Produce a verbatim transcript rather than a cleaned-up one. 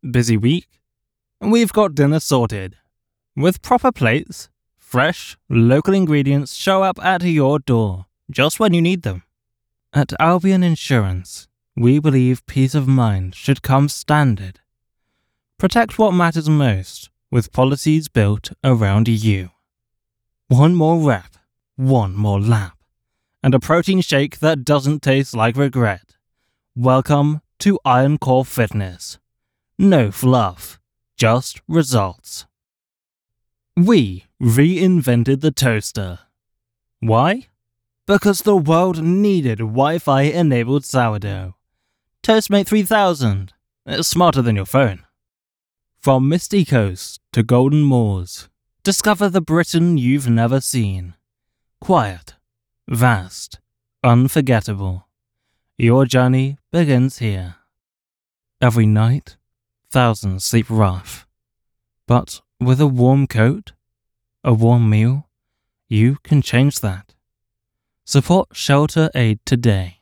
Busy week? We've got dinner sorted. With proper plates, fresh, local ingredients show up at your door just when you need them. At Albion Insurance, we believe peace of mind should come standard. Protect what matters most with policies built around you. One more rep, one more lap, and a protein shake that doesn't taste like regret. Welcome to Iron Core Fitness. No fluff, just results. We reinvented the toaster. Why? Because the world needed Wi-Fi enabled sourdough. Toastmate three thousand. It's smarter than your phone. From misty coasts to golden moors, discover the Britain you've never seen. Quiet, vast, unforgettable. Your journey begins here. Every night, thousands sleep rough. But with a warm coat, a warm meal, you can change that. Support Shelter Aid today.